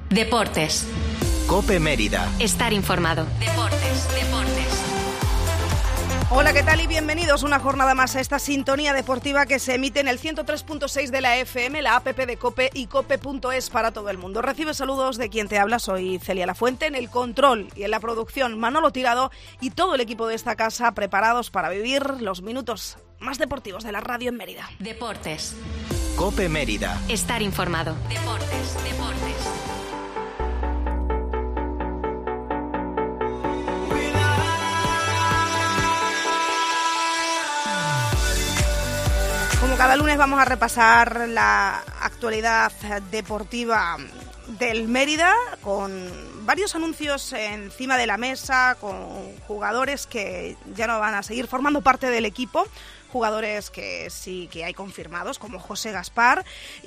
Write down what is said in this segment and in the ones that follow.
Deportes. COPE Mérida. Estar informado. Deportes. Hola, ¿qué tal? Y bienvenidos una jornada más a esta sintonía deportiva que se emite en el 103.6 de la FM, la app de COPE y COPE.es para todo el mundo. Recibe saludos de quien te habla, soy Celia Lafuente, en el control y en la producción Manolo Tirado y todo el equipo de esta casa preparados para vivir los minutos más deportivos de la radio en Mérida. Deportes. COPE Mérida. Estar informado. Deportes. Como cada lunes vamos a repasar la actualidad deportiva del Mérida con varios anuncios encima de la mesa, con jugadores que ya no van a seguir formando parte del equipo, jugadores que sí que hay confirmados como José Gaspar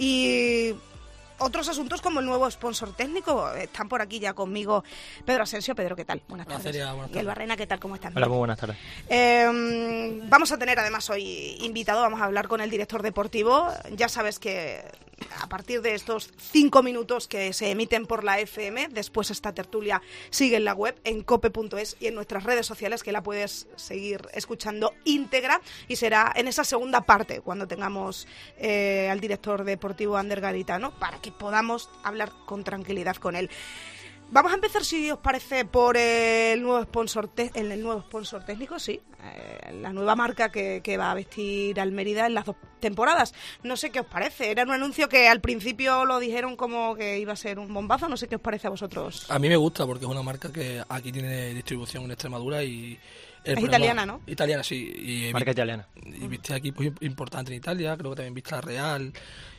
y otros asuntos como el nuevo sponsor técnico. Están por aquí ya conmigo Pedro Asensio. Pedro, ¿qué tal? Buenas tardes. Buenas tardes. Miguel Barrena, ¿qué tal? ¿Cómo están? Hola, muy buenas tardes. Vamos a tener además hoy invitado, vamos a hablar con el director deportivo. Ya sabes que a partir de estos 5 minutos que se emiten por la FM, después esta tertulia sigue en la web, en cope.es y en nuestras redes sociales, que la puedes seguir escuchando íntegra, y será en esa segunda parte cuando tengamos al director deportivo Ander Garitano, para que podamos hablar con tranquilidad con él. Vamos a empezar, si os parece, por el nuevo sponsor técnico, sí, la nueva marca que va a vestir al Mérida en las 2 temporadas. No sé qué os parece, era un anuncio que al principio lo dijeron como que iba a ser un bombazo, no sé qué os parece a vosotros. A mí me gusta porque es una marca que aquí tiene distribución en Extremadura y... Es italiana, ¿no? Italiana, sí. Y marca italiana. Y viste equipos importantes en Italia, creo que también viste la Real.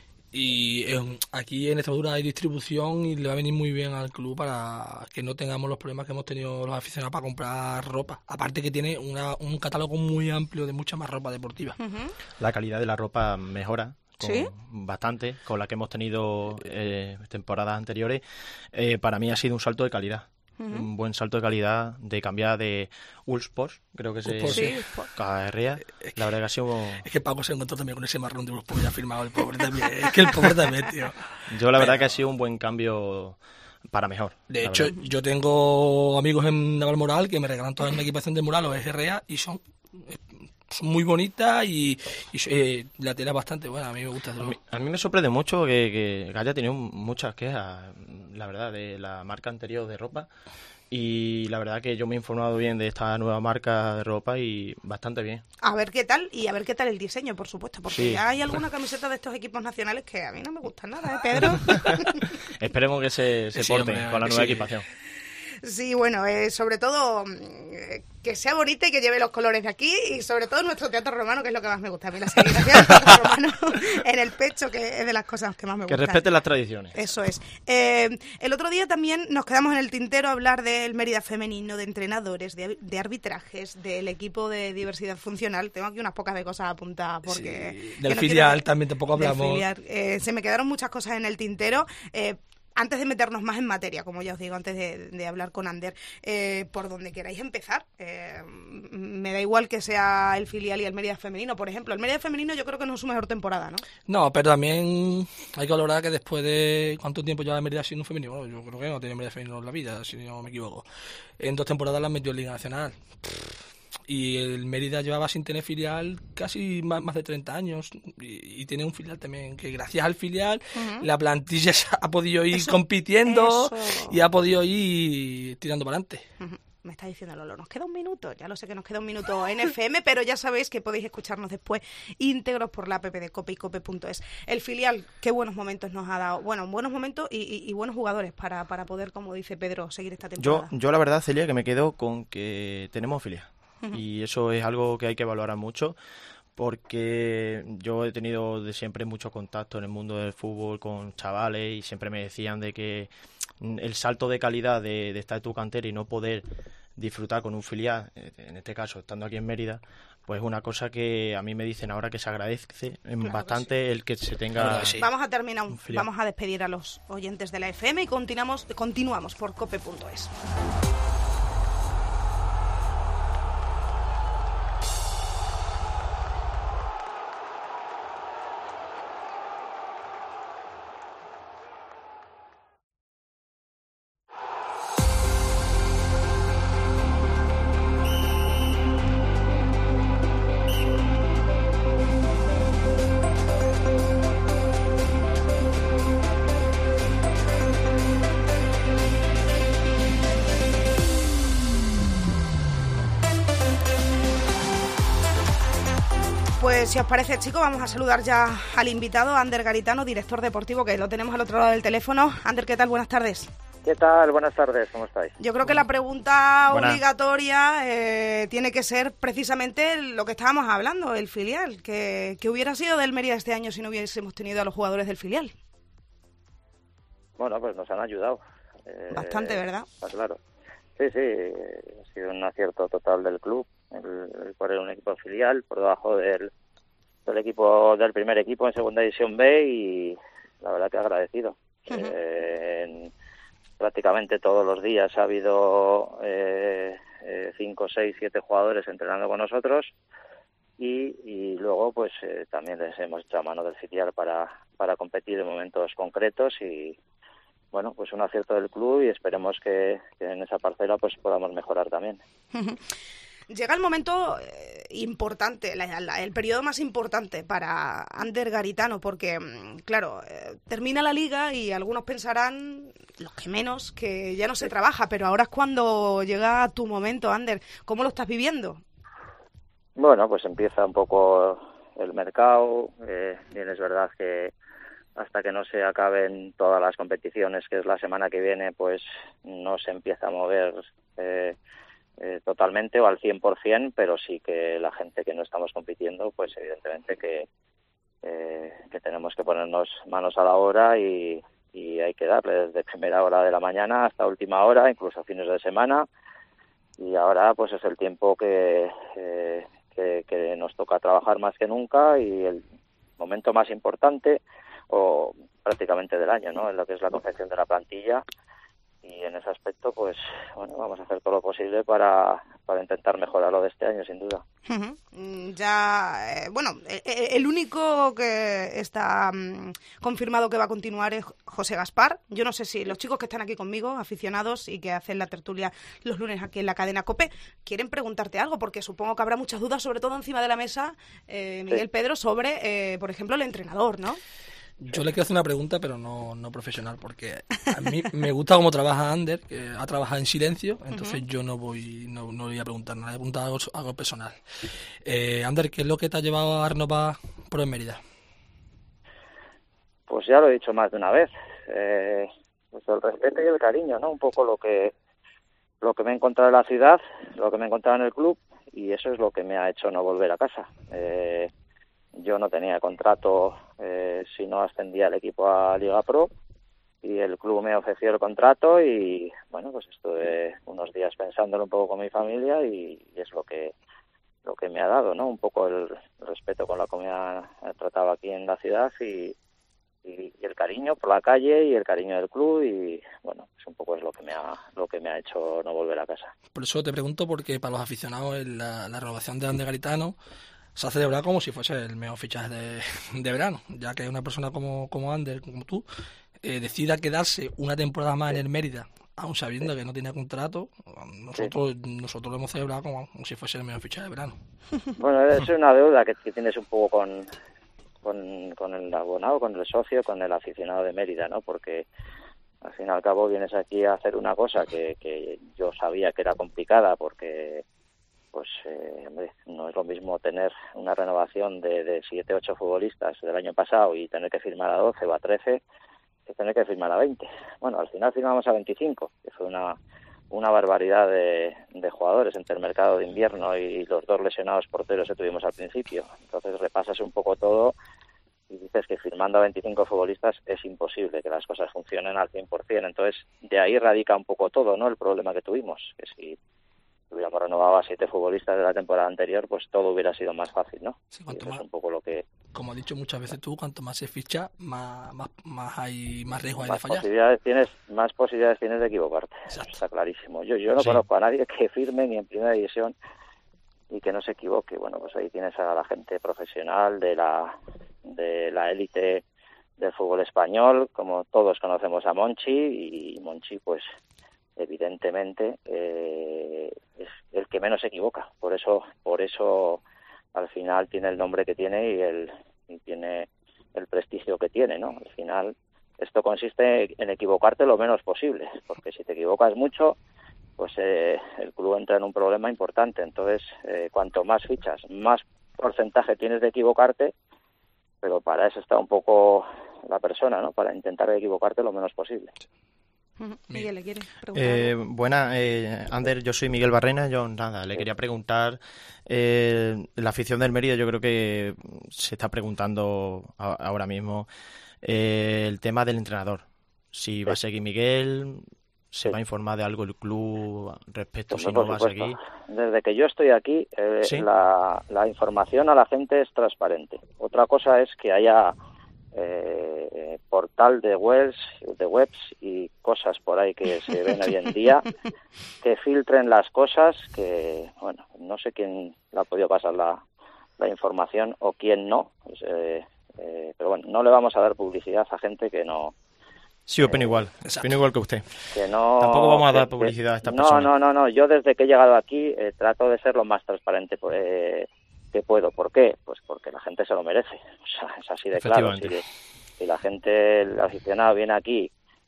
Y aquí en Extremadura hay distribución y le va a venir muy bien al club para que no tengamos los problemas que hemos tenido los aficionados para comprar ropa. Aparte que tiene un catálogo muy amplio de mucha más ropa deportiva. Uh-huh. La calidad de la ropa mejora. ¿Sí? Bastante, con la que hemos tenido temporadas anteriores. Para mí ha sido un salto de calidad. Un buen salto de calidad, de cambiar de Ulsport, creo que se Carrea. La verdad que ha sido... Es que Paco se encontró también con ese marrón de Ulsport ya firmado, el pobre también. Es que el pobre también, tío. Yo la verdad que ha sido un buen cambio para mejor. De hecho, yo tengo amigos en Navalmoral que me regalan toda una equipación de mural o SRA y son muy bonitas y la tela es bastante buena, a mí me gusta. A mí me sorprende mucho que haya tenido muchas quejas, la verdad, de la marca anterior de ropa, y la verdad que yo me he informado bien de esta nueva marca de ropa y bastante bien. A ver qué tal, y a ver qué tal el diseño, por supuesto, porque sí. Ya hay alguna camiseta de estos equipos nacionales que a mí no me gustan nada, Pedro. Esperemos que se porten con la nueva equipación. Sí, bueno, sobre todo que sea bonita y que lleve los colores de aquí, y sobre todo nuestro teatro romano, que es lo que más me gusta a mí, la serigrafía del teatro romano en el pecho, que es de las cosas que más me gustan. Que respeten las tradiciones. Eso es. El otro día también nos quedamos en el tintero a hablar del Mérida femenino, de entrenadores, de arbitrajes, del equipo de diversidad funcional. Tengo aquí unas pocas de cosas apuntadas porque... Sí, del filial también tampoco hablamos. Se me quedaron muchas cosas en el tintero. Antes de meternos más en materia, como ya os digo, antes de hablar con Ander, por donde queráis empezar, me da igual que sea el filial y el Mérida femenino. Por ejemplo, el Mérida femenino yo creo que no es su mejor temporada, ¿no? No, pero también hay que valorar que después de ¿cuánto tiempo lleva el Mérida siendo un femenino? Bueno, yo creo que no tiene Mérida femenino en la vida, si no me equivoco. En 2 temporadas la metió en Liga Nacional. Y el Mérida llevaba sin tener filial casi más de 30 años y tiene un filial también que gracias al filial la plantilla ha podido ir compitiendo y ha podido ir tirando para adelante. Me está diciendo Lolo, nos queda un minuto, ya lo sé que nos queda un minuto en FM, pero ya sabéis que podéis escucharnos después íntegros por la app de COPE y COPE.es. El filial, qué buenos momentos nos ha dado, bueno, buenos momentos y buenos jugadores para poder, como dice Pedro, seguir esta temporada. Yo la verdad, Celia, que me quedo con que tenemos filial. Y eso es algo que hay que valorar mucho, porque yo he tenido de siempre mucho contacto en el mundo del fútbol con chavales y siempre me decían de que el salto de calidad de estar en tu cantera y no poder disfrutar con un filial, en este caso estando aquí en Mérida, pues es una cosa que a mí me dicen ahora que se agradece bastante el que se tenga. Vamos a terminar, vamos a despedir a los oyentes de la FM y continuamos por cope.es. Pues si os parece, chicos, vamos a saludar ya al invitado, Ander Garitano, director deportivo, que lo tenemos al otro lado del teléfono. Ander, ¿qué tal? Buenas tardes. ¿Qué tal? Buenas tardes, ¿cómo estáis? Yo creo que la pregunta obligatoria tiene que ser precisamente lo que estábamos hablando, el filial. ¿Qué hubiera sido del Mérida este año si no hubiésemos tenido a los jugadores del filial? Bueno, pues nos han ayudado. Bastante, ¿verdad? Está claro. Sí, ha sido un acierto total del club, el poner un equipo filial por debajo del equipo del primer equipo en Segunda División B, y la verdad que agradecido. Prácticamente todos los días ha habido 5, 6, 7 jugadores entrenando con nosotros, y luego pues también les hemos echado mano del filial para competir en momentos concretos, y bueno, pues un acierto del club, y esperemos que en esa parcela pues podamos mejorar también. Llega el momento importante, el periodo más importante para Ander Garitano, porque, claro, termina la liga y algunos pensarán, los que menos, que ya no se trabaja, pero ahora es cuando llega tu momento, Ander. ¿Cómo lo estás viviendo? Bueno, pues empieza un poco el mercado. Bien, es verdad que hasta que no se acaben todas las competiciones, que es la semana que viene, pues no se empieza a mover totalmente o al 100%, pero sí que la gente que no estamos compitiendo, pues evidentemente que tenemos que ponernos manos a la obra, y hay que darle desde primera hora de la mañana hasta última hora, incluso fines de semana, y ahora pues es el tiempo que nos toca trabajar más que nunca, y el momento más importante o prácticamente del año, ¿no? En lo que es la confección de la plantilla, y en ese aspecto pues bueno, vamos a hacer todo lo posible para intentar mejorar lo de este año, sin duda. Ya, bueno, el único que está confirmado que va a continuar es José Gaspar. Yo no sé si los chicos que están aquí conmigo, aficionados y que hacen la tertulia los lunes aquí en la cadena COPE, quieren preguntarte algo, porque supongo que habrá muchas dudas, sobre todo encima de la mesa, Miguel, sí. Pedro, sobre, por ejemplo, el entrenador, ¿no? Yo le quiero hacer una pregunta, pero no profesional, porque a mí me gusta cómo trabaja Ander, que ha trabajado en silencio, entonces yo no voy a preguntar nada, voy a preguntar algo personal. Ander, ¿qué es lo que te ha llevado a renovar por el Mérida? Pues ya lo he dicho más de una vez, pues el respeto y el cariño, ¿no? Un poco lo que me he encontrado en la ciudad, lo que me he encontrado en el club, y eso es lo que me ha hecho no volver a casa. Yo no tenía contrato si no ascendía el equipo a Liga Pro, y el club me ofreció el contrato, y bueno, pues estuve unos días pensándolo un poco con mi familia, y es lo que me ha dado, ¿no? Un poco el respeto con lo que me ha tratado aquí en la ciudad, y el cariño por la calle, y el cariño del club, y bueno, pues un poco es lo que me ha hecho no volver a casa. Por eso te pregunto, porque para los aficionados la renovación de Ander Garitano se ha celebrado como si fuese el mejor fichaje de verano, ya que una persona como Ander, como tú, decida quedarse una temporada más en el Mérida, aun sabiendo que no tenía contrato. Nosotros lo hemos celebrado como si fuese el mejor fichaje de verano. Bueno, es una deuda que tienes un poco con el abonado, con el socio, con el aficionado de Mérida, ¿no? Porque al fin y al cabo vienes aquí a hacer una cosa que yo sabía que era complicada, porque pues hombre, no es lo mismo tener una renovación de 7, 8 futbolistas del año pasado y tener que firmar a 12 o a 13 que tener que firmar a 20. Bueno, al final firmamos a 25, que fue una barbaridad de jugadores entre el mercado de invierno y los 2 lesionados porteros que tuvimos al principio. Entonces repasas un poco todo y dices que firmando a 25 futbolistas es imposible que las cosas funcionen al 100%. Entonces de ahí radica un poco todo, ¿no? El problema que tuvimos, que si hubiéramos renovado a 7 futbolistas de la temporada anterior, pues todo hubiera sido más fácil, ¿no? Sí, y eso es un poco lo que... Como has dicho muchas veces tú, cuanto más se ficha, más riesgo hay de fallar. Más posibilidades tienes de equivocarte. Exacto. Está clarísimo. Yo no conozco a nadie que firme ni en primera división y que no se equivoque. Bueno, pues ahí tienes a la gente profesional de la élite del fútbol español, como todos conocemos a Monchi, y Monchi, pues evidentemente es el que menos se equivoca, por eso al final tiene el nombre que tiene y tiene el prestigio que tiene, ¿no? Al final esto consiste en equivocarte lo menos posible, porque si te equivocas mucho, pues el club entra en un problema importante. Entonces cuanto más fichas, más porcentaje tienes de equivocarte, pero para eso está un poco la persona, ¿no? Para intentar equivocarte lo menos posible. Miguel, ¿le quiere preguntar? Buenas, Ander, yo soy Miguel Barrena. Yo nada, le quería preguntar, la afición del Mérida yo creo que se está preguntando ahora mismo el tema del entrenador. Si va a seguir Miguel, ¿se va a informar de algo el club respecto si no va a seguir? Desde que yo estoy aquí, ¿Sí? la información a la gente es transparente. Otra cosa es que haya portal de webs y cosas por ahí que se ven hoy en día, que filtren las cosas, que, bueno, no sé quién le ha podido pasar la información o quién no, pero bueno, no le vamos a dar publicidad a gente que no... Sí, opino igual que usted. Que no, tampoco vamos a dar publicidad a esta persona. No, yo desde que he llegado aquí trato de ser lo más transparente que puedo. ¿Por qué? Pues porque la gente se lo merece. O sea, es así de claro. Si la gente, el aficionado viene aquí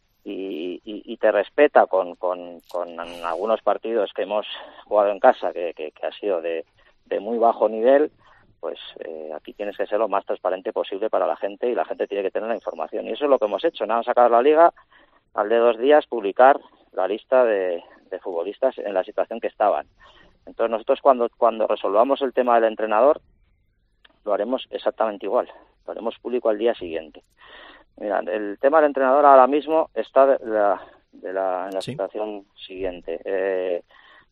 y te respeta con algunos partidos que hemos jugado en casa, que ha sido de muy bajo nivel, pues aquí tienes que ser lo más transparente posible para la gente y la gente tiene que tener la información. Y eso es lo que hemos hecho. Nada más acabar la liga, al de 2 días publicar la lista de futbolistas en la situación que estaban. Entonces nosotros cuando resolvamos el tema del entrenador lo haremos exactamente igual, lo haremos público al día siguiente. Mira, el tema del entrenador ahora mismo está en la situación siguiente.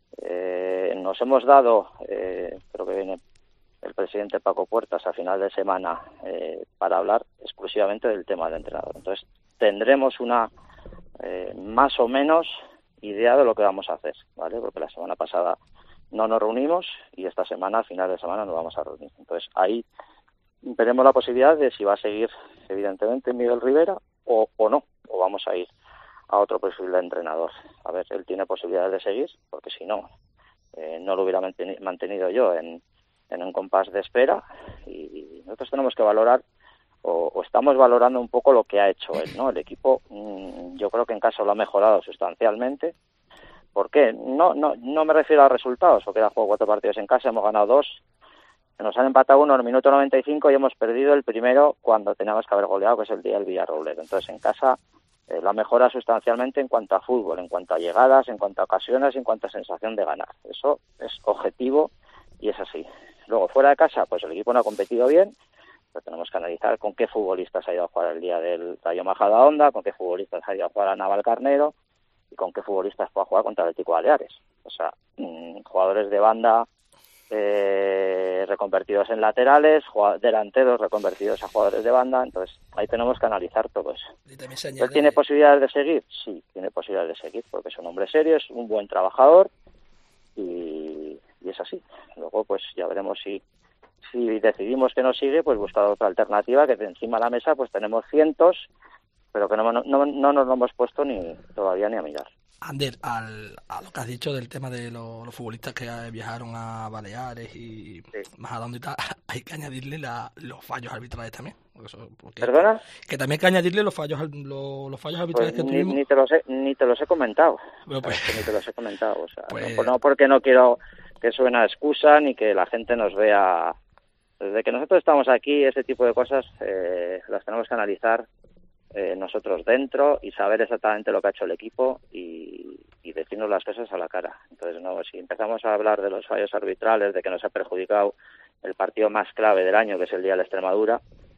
Nos hemos dado, creo que viene el presidente Paco Puertas a final de semana para hablar exclusivamente del tema del entrenador. Entonces tendremos una más o menos idea de lo que vamos a hacer, ¿vale? Porque la semana pasada no nos reunimos y esta semana, a final de semana, nos vamos a reunir. Entonces ahí veremos la posibilidad de si va a seguir evidentemente Miguel Rivera o no, o vamos a ir a otro perfil de entrenador. A ver, él tiene posibilidades de seguir, porque si no, no lo hubiera mantenido yo en un compás de espera, y nosotros tenemos que valorar o estamos valorando un poco lo que ha hecho él, ¿no? El equipo, yo creo que en casa lo ha mejorado sustancialmente. ¿Por qué? No me refiero a resultados, porque ha jugado 4 partidos en casa, hemos ganado 2, nos han empatado 1 en el minuto 95 y hemos perdido el primero cuando teníamos que haber goleado, que es el día del Villarrobledo. Entonces en casa la mejora sustancialmente en cuanto a fútbol, en cuanto a llegadas, en cuanto a ocasiones, en cuanto a sensación de ganar. Eso es objetivo y es así. Luego fuera de casa, pues el equipo no ha competido bien, pero tenemos que analizar con qué futbolistas ha ido a jugar el día del Rayo Majadahonda, con qué futbolistas ha ido a jugar a Navalcarnero y con qué futbolistas puede jugar contra el Atlético Baleares. O sea, jugadores de banda reconvertidos en laterales, delanteros reconvertidos a jugadores de banda. Entonces ahí tenemos que analizar todo eso. ¿Él tiene posibilidades de seguir? Sí, tiene posibilidades de seguir, porque es un hombre serio, es un buen trabajador y es así. Luego pues ya veremos si decidimos que no sigue, pues buscar otra alternativa, que de encima de la mesa pues tenemos cientos, pero que no nos lo hemos puesto todavía ni a mirar. Ander, a lo que has dicho del tema de los futbolistas que viajaron a Baleares y más a dónde y tal, hay que añadirle los fallos arbitrales también. ¿Perdona? Que también hay que añadirle los fallos arbitrales pues que tuvimos. Ni te los he comentado. Bueno, pues, ni te los he comentado. O sea, pues, no porque no quiero que suene a excusa ni que la gente nos vea. Desde que nosotros estamos aquí, ese tipo de cosas las tenemos que analizar nosotros dentro y saber exactamente lo que ha hecho el equipo y decirnos las cosas a la cara. Entonces, si empezamos a hablar de los fallos arbitrales, de que nos ha perjudicado el partido más clave del año, que es el día de la Extremadura,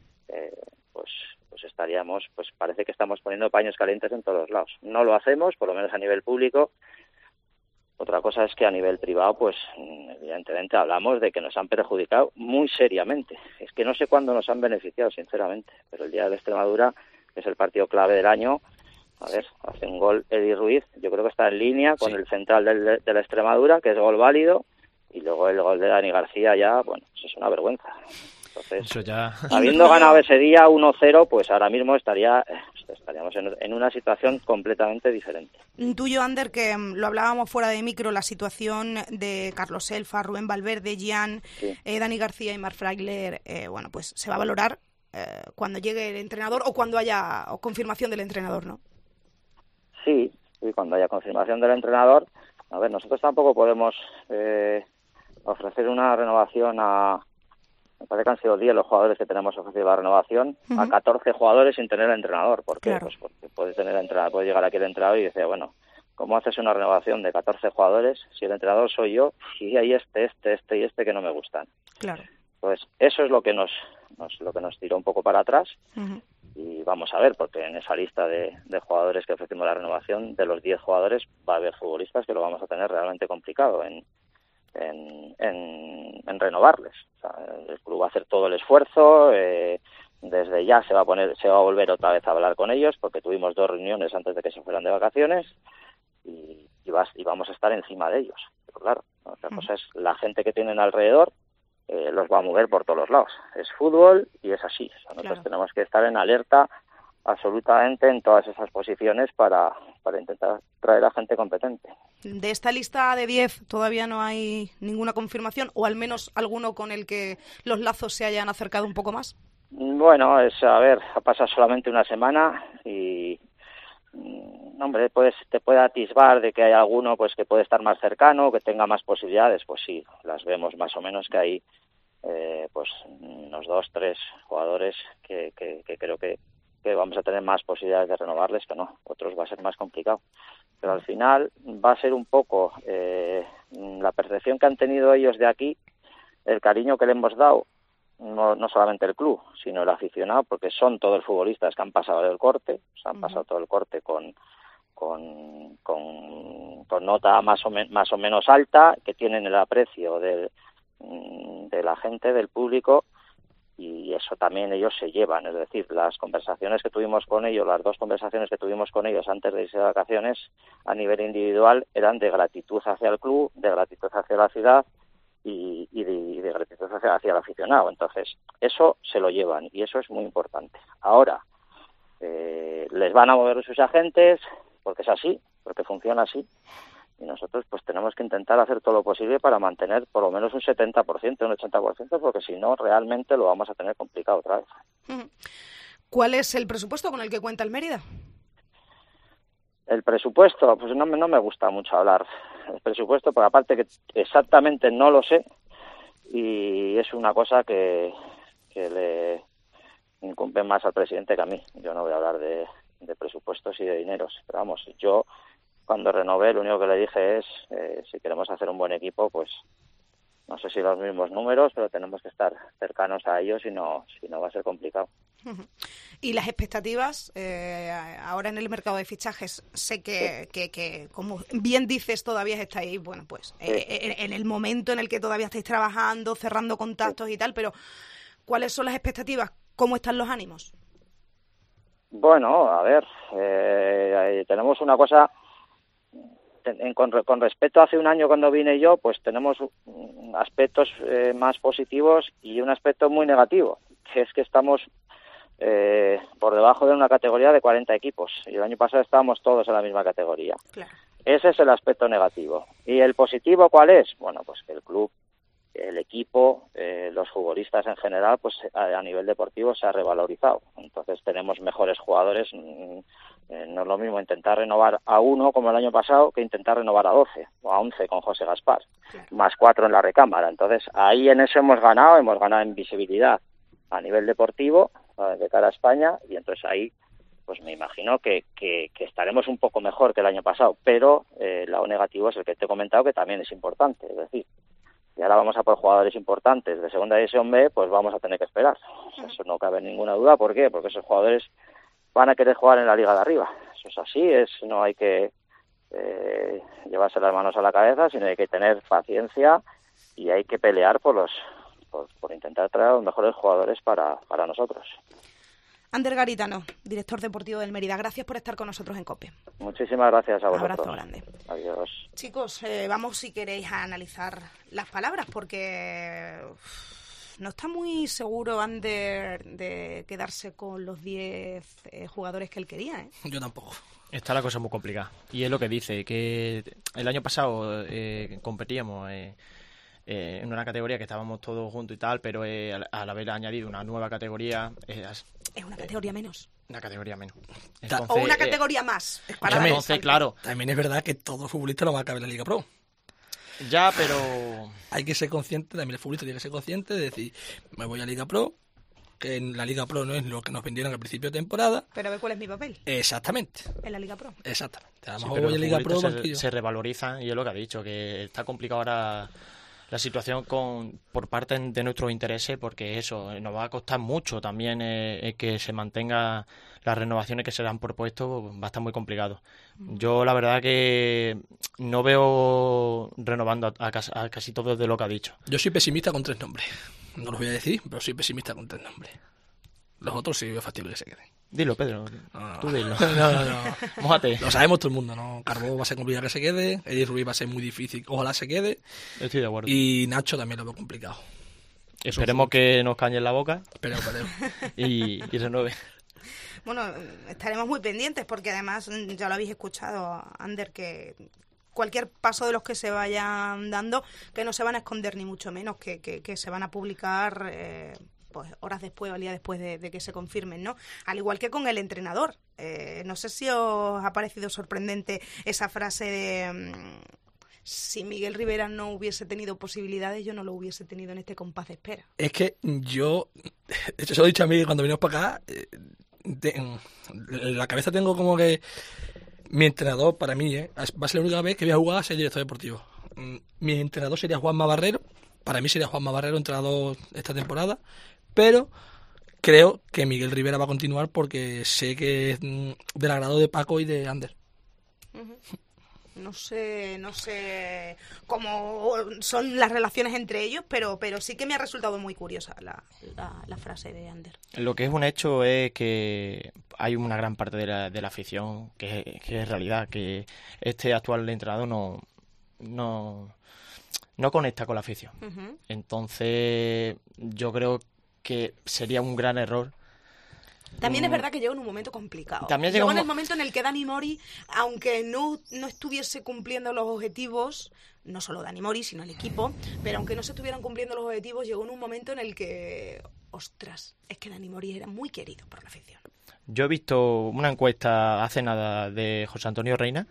pues estaríamos, pues parece que estamos poniendo paños calientes en todos los lados. No lo hacemos, por lo menos a nivel público. Otra cosa es que a nivel privado, pues evidentemente hablamos de que nos han perjudicado muy seriamente. Es que no sé cuándo nos han beneficiado, sinceramente, pero el día de la Extremadura, que es el partido clave del año, a ver, hace un gol Eddie Ruiz, yo creo que está en línea con el central de la Extremadura, que es gol válido, y luego el gol de Dani García ya, bueno, eso es una vergüenza. Entonces, eso ya... habiendo ganado ese día 1-0, pues ahora mismo estaríamos en una situación completamente diferente. Tuyo, Ander, que lo hablábamos fuera de micro, la situación de Carlos Elfa, Rubén Valverde, Gian, Dani García y Marc Fraigler, bueno, pues se va a valorar cuando llegue el entrenador o cuando haya confirmación del entrenador, ¿no? Sí, cuando haya confirmación del entrenador. A ver, nosotros tampoco podemos ofrecer una renovación a me parece que han sido 10 los jugadores que tenemos ofrecido la renovación, a 14 jugadores sin tener entrenador. ¿Por qué? Claro. Pues porque puede llegar aquí el entrenador y decir, bueno, ¿cómo haces una renovación de 14 jugadores si el entrenador soy yo y hay este y este que no me gustan? Claro. Pues eso es lo que nos tiró un poco para atrás. Y vamos a ver, porque en esa lista de jugadores que ofrecimos la renovación, de los 10 jugadores va a haber futbolistas que lo vamos a tener realmente complicado en renovarles. O sea, el club va a hacer todo el esfuerzo, desde ya se va a volver otra vez a hablar con ellos, porque tuvimos 2 reuniones antes de que se fueran de vacaciones y vamos a estar encima de ellos. Pero claro, otra cosa es la gente que tienen alrededor, los va a mover por todos los lados. Es fútbol y es así. O sea, nosotros tenemos que estar en alerta absolutamente en todas esas posiciones para intentar traer a gente competente. De esta lista de 10 todavía no hay ninguna confirmación, o al menos alguno con el que los lazos se hayan acercado un poco más. Bueno, ha pasado solamente una semana y hombre, te puede atisbar de que hay alguno pues que puede estar más cercano, que tenga más posibilidades. Pues sí, las vemos más o menos, que hay pues unos 2-3 jugadores que creo que vamos a tener más posibilidades de renovarles que no. Otros va a ser más complicado. Pero al final va a ser un poco la percepción que han tenido ellos de aquí, el cariño que le hemos dado, no solamente el club, sino el aficionado, porque son todos los futbolistas que han pasado el corte, o sea, han pasado todo el corte con nota más o menos alta, que tienen el aprecio de la gente, del público, y eso también ellos se llevan. Es decir, las conversaciones que tuvimos con ellos, las 2 conversaciones que tuvimos con ellos antes de irse de vacaciones, a nivel individual, eran de gratitud hacia el club, de gratitud hacia la ciudad y de gratitud hacia el aficionado. Entonces, eso se lo llevan y eso es muy importante. Ahora, les van a mover sus agentes, porque es así, porque funciona así, y nosotros pues tenemos que intentar hacer todo lo posible para mantener por lo menos un 70%, un 80%, porque si no, realmente lo vamos a tener complicado otra vez. ¿Cuál es el presupuesto con el que cuenta el Mérida? El presupuesto, pues no me gusta mucho hablar del presupuesto, porque aparte que exactamente no lo sé, y es una cosa que le incumbe más al presidente que a mí. Yo no voy a hablar de presupuestos y de dineros, pero vamos, yo cuando renové lo único que le dije es si queremos hacer un buen equipo, pues no sé si los mismos números, pero tenemos que estar cercanos a ellos, si no va a ser complicado. Y las expectativas ahora en el mercado de fichajes, sé que como bien dices todavía estáis, bueno, pues en el momento en el que todavía estáis trabajando, cerrando contactos y tal, pero ¿cuáles son las expectativas? ¿Cómo están los ánimos? Bueno, a ver, tenemos una cosa, con respecto a hace un año cuando vine yo, pues tenemos aspectos más positivos y un aspecto muy negativo, que es que estamos por debajo de una categoría de 40 equipos, y el año pasado estábamos todos en la misma categoría. Claro. Ese es el aspecto negativo. ¿Y el positivo cuál es? Bueno, pues que el club, el equipo, los futbolistas en general, pues a nivel deportivo se ha revalorizado. Entonces tenemos mejores jugadores. No es lo mismo intentar renovar a 1 como el año pasado que intentar renovar a 12 o a 11 con José Gaspar, más 4 en la recámara. Entonces ahí en eso hemos ganado en visibilidad a nivel deportivo de cara a España, y entonces ahí pues me imagino que estaremos un poco mejor que el año pasado, pero el lado negativo es el que te he comentado, que también es importante. Es decir, y ahora vamos a por jugadores importantes de segunda división B, pues vamos a tener que esperar. Eso no cabe ninguna duda. ¿Por qué? Porque esos jugadores van a querer jugar en la liga de arriba. Eso es así, no hay que llevarse las manos a la cabeza, sino hay que tener paciencia y hay que pelear por intentar traer a los mejores jugadores para nosotros. Ander Garitano, director deportivo del Mérida, gracias por estar con nosotros en COPE. Muchísimas gracias a vosotros. Un abrazo grande. Adiós. Chicos, vamos, si queréis, a analizar las palabras, porque no está muy seguro Ander de quedarse con los 10 jugadores que él quería, ¿eh? Yo tampoco. Está la cosa muy complicada. Y es lo que dice, que el año pasado competíamos en una categoría que estábamos todos juntos y tal, pero al haber añadido una nueva categoría... es una categoría menos. Una categoría menos. Entonces, o una categoría más. Entonces, claro. También es verdad que todos los futbolistas no van a caber en la Liga Pro. Ya, pero... Hay que ser consciente, también el futbolista tiene que ser consciente de decir, me voy a Liga Pro, que en la Liga Pro no es lo que nos vendieron al principio de temporada. Pero a ver cuál es mi papel Exactamente. en la Liga Pro. Exactamente. A lo Sí, mejor pero voy a los Liga Pro, futbolistas banquillo. se revalorizan, y es lo que ha dicho, que está complicado ahora la situación por parte de nuestros intereses, porque eso nos va a costar mucho también que se mantenga las renovaciones que se le han propuesto, va a estar muy complicado. Yo la verdad que no veo renovando a casi todo de lo que ha dicho. Yo soy pesimista con 3 nombres. No los voy a decir, pero soy pesimista con 3 nombres. Los otros sí veo factible que se queden. Dilo, Pedro, No. tú dilo. No. Mójate. Lo sabemos todo el mundo, ¿no? Carbó va a ser complicado que se quede, Eddie Ruiz va a ser muy difícil, ojalá se quede, Estoy de acuerdo. y Nacho también lo veo complicado. Esperemos que nos cañe en la boca Pero. y renueve. Bueno, estaremos muy pendientes porque además ya lo habéis escuchado, Ander, que cualquier paso de los que se vayan dando, que no se van a esconder ni mucho menos, que se van a publicar pues horas después o al día después de que se confirmen, ¿no? Al igual que con el entrenador. No sé si os ha parecido sorprendente esa frase de... si Miguel Rivera no hubiese tenido posibilidades, yo no lo hubiese tenido en este compás de espera. Es que yo, de hecho se lo he dicho a mí cuando vinimos para acá, en la cabeza tengo como que mi entrenador para mí va a ser la única vez que voy a jugar a ser director deportivo. Mi entrenador sería Juanma Barrero, para mí sería Juanma Barrero entrenador esta temporada, pero creo que Miguel Rivera va a continuar porque sé que es del agrado de Paco y de Ander. No sé cómo son las relaciones entre ellos, pero sí que me ha resultado muy curiosa la frase de Ander. Lo que es un hecho es que hay una gran parte de la afición que es realidad, que este actual entrenador no conecta con la afición. Uh-huh. Entonces yo creo que sería un gran error. También es verdad que llegó en un momento complicado. También llegó en llegó el momento en el que Dani Mori, aunque no estuviese cumpliendo los objetivos, no solo Dani Mori, sino el equipo, pero aunque no se estuvieran cumpliendo los objetivos, llegó en un momento en el que, ostras, es que Dani Mori era muy querido por la afición. Yo he visto una encuesta hace nada de José Antonio Reina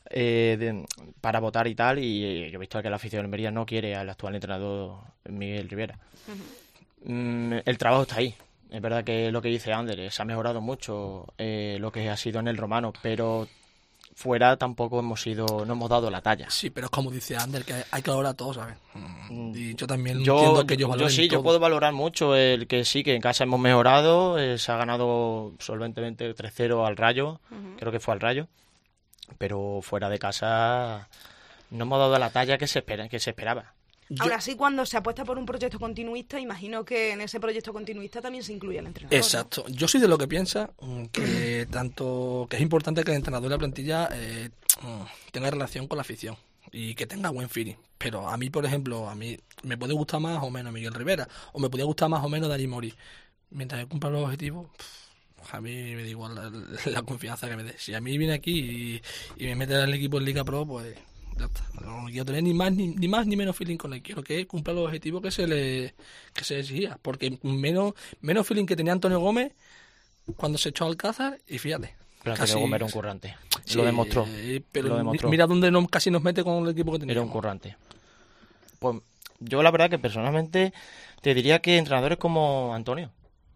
para votar y tal, y yo he visto que la afición de Almería no quiere al actual entrenador Miguel Rivera. Uh-huh. El trabajo está ahí. Es verdad que lo que dice Ander, se ha mejorado mucho lo que ha sido en el Romano, pero fuera tampoco no hemos dado la talla. Sí, pero es como dice Ander, que hay que valorar todo, ¿sabes? Y yo también entiendo que ellos valoren todo. Yo puedo valorar mucho el que sí, que en casa hemos mejorado, se ha ganado solventemente 3-0 al Rayo, creo que fue al Rayo, pero fuera de casa no hemos dado la talla que se esperaba. Aún así, cuando se apuesta por un proyecto continuista, imagino que en ese proyecto continuista también se incluye el entrenador. Exacto. ¿No? Yo soy de lo que piensa que que es importante que el entrenador de la plantilla tenga relación con la afición y que tenga buen feeling. Pero a mí, por ejemplo, me puede gustar más o menos Miguel Rivera, o me podría gustar más o menos Dani Mori. Mientras que cumpla los objetivos, a mí me da igual la confianza que me dé. Si a mí viene aquí y me mete al equipo en Liga Pro, pues... ya está. No quiero tener ni más ni menos feeling con él. Quiero que cumpla los objetivos que se le exigía. Porque menos feeling que tenía Antonio Gómez cuando se echó al Alcázar, y fíjate. Pero Antonio Gómez era un currante. Sí, lo demostró. Pero mira dónde casi nos mete con el equipo que tenía. Era un currante. Pues yo la verdad que personalmente te diría que entrenadores como Antonio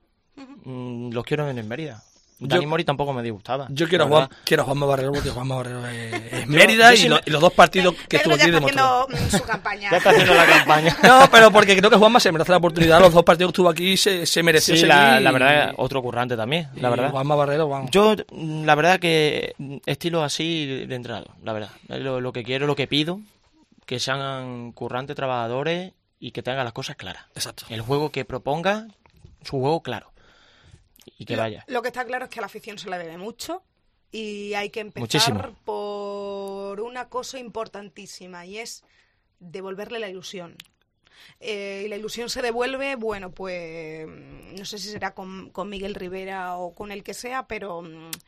los quiero en Mérida. Dani Mori tampoco me disgustaba. Yo quiero a Juanma Barrero porque Juanma Barrero es Mérida y los dos partidos que estuvo aquí demostró. Su campaña. Ya está haciendo la campaña. No, pero porque creo que Juanma se merece la oportunidad. Los dos partidos que estuvo aquí se mereció. Sí, la verdad, otro currante también, la verdad. Juanma Barrero, vamos. Yo, la verdad que estilo así de entrenador, la verdad. Lo que quiero, lo que pido, que sean currantes, trabajadores y que tengan las cosas claras. Exacto. El juego que proponga, su juego claro. Y que vaya. Lo que está claro es que a la afición se le debe mucho y hay que empezar Muchísimo. por una cosa importantísima y es devolverle la ilusión. Y la ilusión se devuelve, bueno, pues no sé si será con Miguel Rivera o con el que sea, pero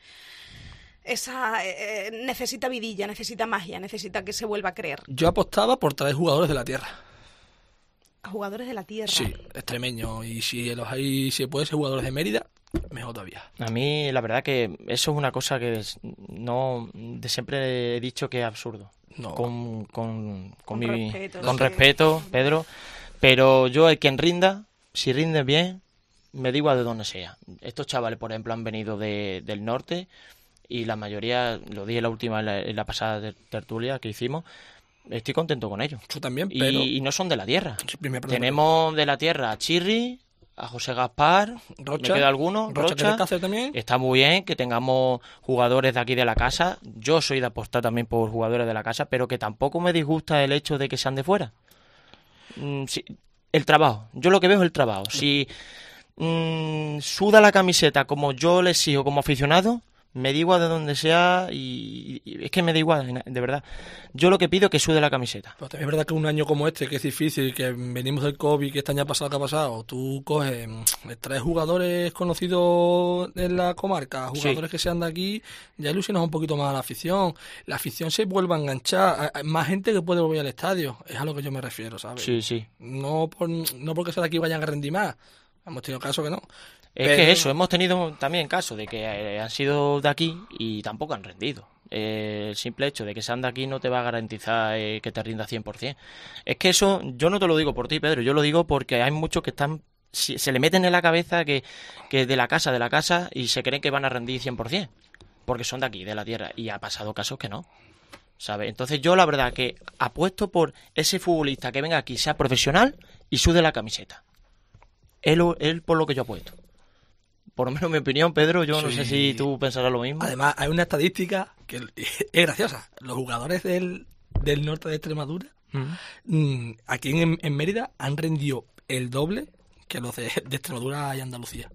esa necesita vidilla, necesita magia, necesita que se vuelva a creer. Yo apostaba por traer jugadores de la tierra. Jugadores de la tierra. Sí, extremeños. Y si los hay, si puede ser jugadores de Mérida, mejor todavía. A mí, la verdad que eso es una cosa que de siempre he dicho que es absurdo. No. con respeto, sí. respeto, Pedro. Pero yo, el quien rinda, si rinde bien, me da igual de donde sea. Estos chavales, por ejemplo, han venido del norte y la mayoría, lo dije en la pasada tertulia que hicimos, estoy contento con ellos. Yo también, pero... Y no son de la tierra. Sí, perdón. Tenemos de la tierra a Chirri, a José Gaspar, Rocha, me queda alguno, Rocha, que hace también. Está muy bien que tengamos jugadores de aquí de la casa. Yo soy de apostar también por jugadores de la casa, pero que tampoco me disgusta el hecho de que sean de fuera. Sí, el trabajo, yo lo que veo es el trabajo. Si suda la camiseta como yo le exijo como aficionado, me da igual de donde sea y es que me da igual, de verdad. Yo lo que pido es que sude la camiseta. Pero también es verdad que un año como este, que es difícil, que venimos del COVID, que este año pasado que ha pasado, tú coges, traes jugadores conocidos en la comarca, jugadores que sean de aquí, ya ilusionas un poquito más a la afición. La afición se vuelve a enganchar, hay más gente que puede volver al estadio, es a lo que yo me refiero, ¿sabes? Sí. No porque sea de aquí vayan a rendir más, hemos tenido casos que no. Que eso, hemos tenido también casos de que han sido de aquí y tampoco han rendido. El simple hecho de que sean de aquí no te va a garantizar que te rinda 100%. Es que eso, yo no te lo digo por ti, Pedro, yo lo digo porque hay muchos que se le meten en la cabeza que de la casa, y se creen que van a rendir 100%, porque son de aquí, de la tierra, y ha pasado casos que no, ¿sabes? Entonces yo la verdad que apuesto por ese futbolista que venga aquí, sea profesional y sude la camiseta. Él por lo que yo apuesto. Por lo menos mi opinión, Pedro, yo no sé si tú pensarás lo mismo. Además, hay una estadística que es graciosa. Los jugadores del norte de Extremadura, aquí en Mérida, han rendido el doble que los de Extremadura y Andalucía.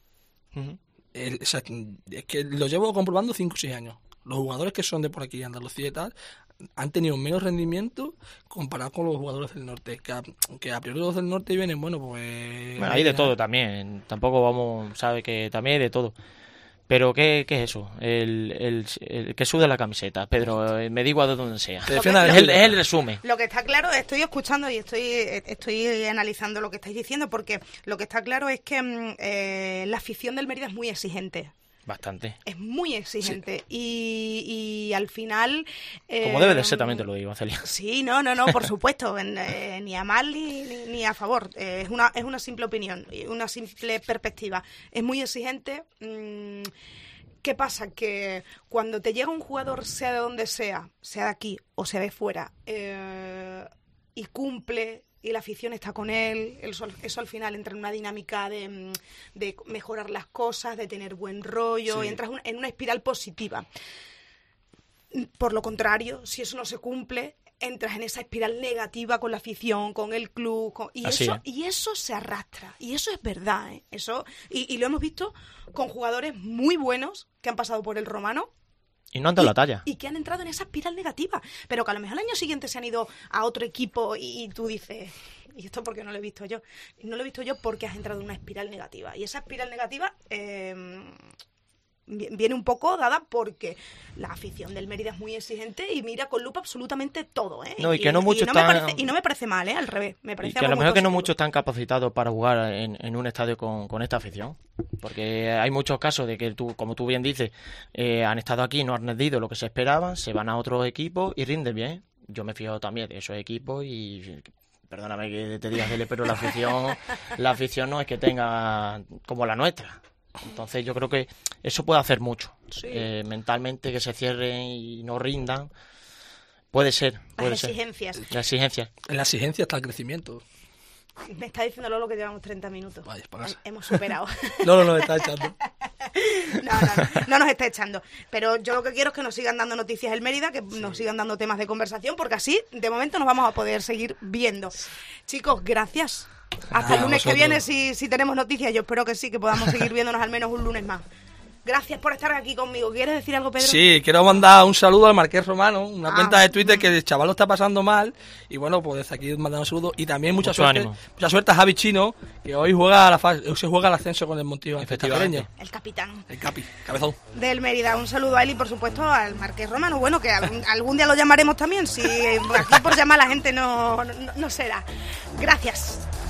O sea, es que lo llevo comprobando 5 o 6 años. Los jugadores que son de por aquí, Andalucía y tal, han tenido menos rendimiento comparado con los jugadores del norte, que a priori los del norte vienen, bueno, hay de todo también, tampoco vamos, sabe que también hay de todo, pero ¿qué es eso? El que sude la camiseta, Pedro, me da igual de donde sea, es el resumen. Lo que está claro, estoy escuchando y estoy analizando lo que estáis diciendo, porque lo que está claro es que la afición del Mérida es muy exigente. Bastante. Es muy exigente. Sí. Y al final... como debe de ser, también te lo digo, Celia. Sí, no, por supuesto. Ni a mal ni a favor. Es una simple opinión, una simple perspectiva. Es muy exigente. ¿Qué pasa? Que cuando te llega un jugador, sea de donde sea de aquí o sea de fuera, y cumple... y la afición está con él, eso al final entra en una dinámica de mejorar las cosas, de tener buen rollo, y entras en una espiral positiva. Por lo contrario, si eso no se cumple, entras en esa espiral negativa con la afición, con el club, y eso se arrastra, y eso es verdad, ¿eh? Eso, y lo hemos visto con jugadores muy buenos que han pasado por el Romano, y no han dado la talla. Y que han entrado en esa espiral negativa. Pero que a lo mejor al año siguiente se han ido a otro equipo y tú dices, ¿y esto por qué no lo he visto yo? No lo he visto yo porque has entrado en una espiral negativa. Y esa espiral negativa viene un poco dada porque la afición del Mérida es muy exigente y mira con lupa absolutamente todo, ¿eh? No, y que no muchos no me parece mal, ¿eh? Al revés. Me parece y que a lo mejor que no muchos están capacitados para jugar en un estadio con esta afición. Porque hay muchos casos de que como tú bien dices, han estado aquí, no han rendido lo que se esperaban, se van a otros equipos y rinden bien. Yo me fijo también de esos equipos y... Perdóname que te digas, pero la afición no es que tenga como la nuestra. Entonces yo creo que eso puede hacer mucho. Sí. Mentalmente que se cierren y no rindan. Puede ser. Las exigencias. La exigencia. En la exigencia está el crecimiento. Me está diciendo Lolo que llevamos 30 minutos. Vaya, para casa. Hemos superado. Lolo nos está echando. No nos está echando. Pero yo lo que quiero es que nos sigan dando noticias del Mérida, que nos sigan dando temas de conversación, porque así, de momento, nos vamos a poder seguir viendo. Chicos, gracias. Hasta el lunes que viene, si tenemos noticias. Yo espero que sí, que podamos seguir viéndonos al menos un lunes más. Gracias por estar aquí conmigo. ¿Quieres decir algo, Pedro? Sí, quiero mandar un saludo al Marqués Romano, una cuenta de Twitter que el chaval lo está pasando mal. Y bueno, pues desde aquí mandar un saludo. Y también mucha suerte a Javi Chino, que hoy se juega el ascenso con el Montillo. Efectivamente. El capitán. El cabezón. Del Mérida. Un saludo a él y por supuesto al Marqués Romano. Bueno, que algún día lo llamaremos también. Si aquí por llamar a la gente no será. Gracias.